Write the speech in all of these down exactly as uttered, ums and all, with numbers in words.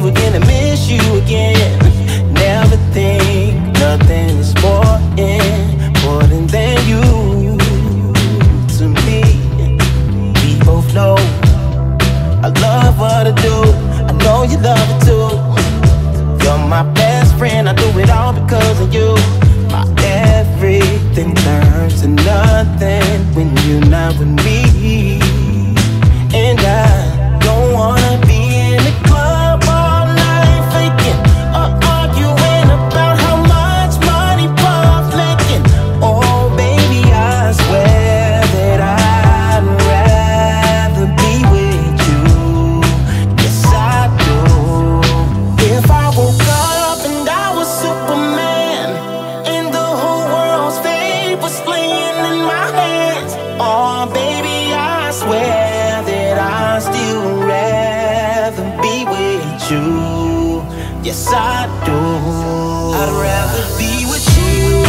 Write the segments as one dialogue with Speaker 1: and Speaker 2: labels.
Speaker 1: again and miss you again. Never think nothing is more important than you to me. We both know I love what I do. I know you love it too. You're my best friend, I do it all because of you. My everything turns to nothing when you're not with me. And I don't wanna be in the club all night faking or arguing about how much money Puff's making. Oh baby, I swear that I'd rather be with you. Yes I do. If I woke up and I was Superman and the whole world's fate was laying in my hands, oh baby, I swear that I'd still rather be with you. Yes I do. I'd rather be with you.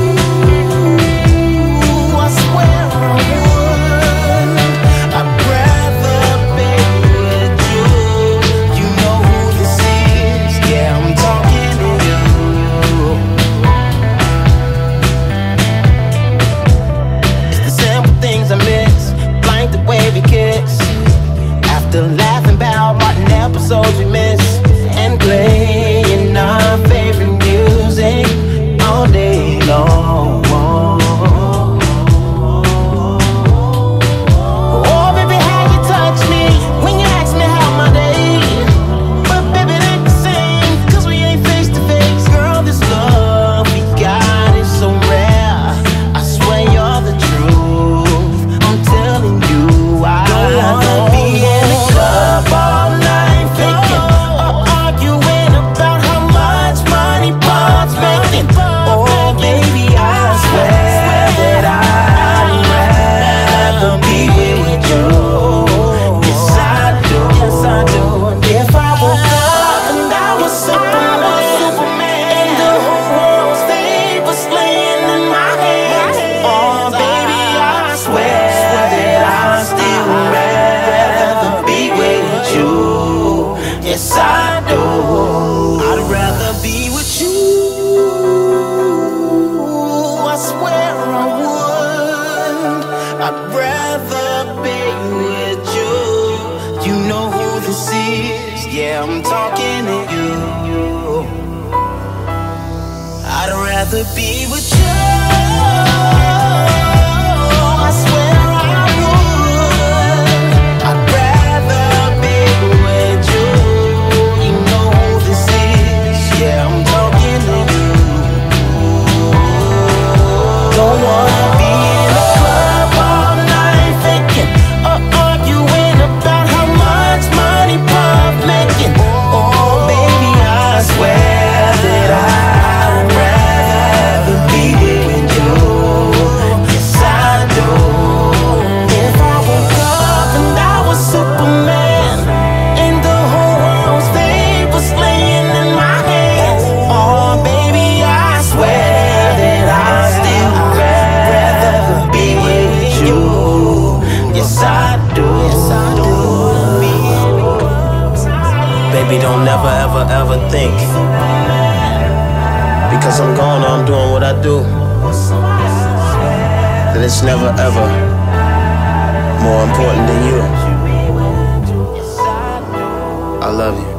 Speaker 1: I swear I would. I'd rather be with you. You know who this is. Yeah, I'm talking to you. It's the simple things I miss, like the way we kiss. After laughing about rotten episodes we miss, and playing our favorite music all day long. Oh baby, how you touch me when you ask me how my day. But baby, it ain't the same, cause we ain't face to face. Girl, this love we got is so rare. I swear you're the truth. I'm telling you, I don't wanna be in the club all night faking or arguing about how much money Puff's making. Oh baby, I swear that I'd rather be with you. Yes I do. Yes I do. If I woke up and I was Superman and the whole world's fate was laying in my hands, oh baby, I swear that I'd still rather be with you. Yes I do. I'd rather be with you. I swear I would. I'd rather be with you. You know who this is. Yeah, I'm talking to you. I'd rather be with you. I swear I would. I'd rather be with you. You know who this is. Yeah, I'm talking to you. Don't wanna be in the club all night faking or arguing about how much money Puff making. Oh baby, I swear that I'd rather be with you. Yes I do. If I woke up and I was Superman and the whole world's fate was laying in my hands, oh baby, I swear that I'd still rather be with you. Yes I do. Yes I do. Baby, don't never ever ever think because I'm gone or I'm doing what I do that it's never ever more important than you. I love you.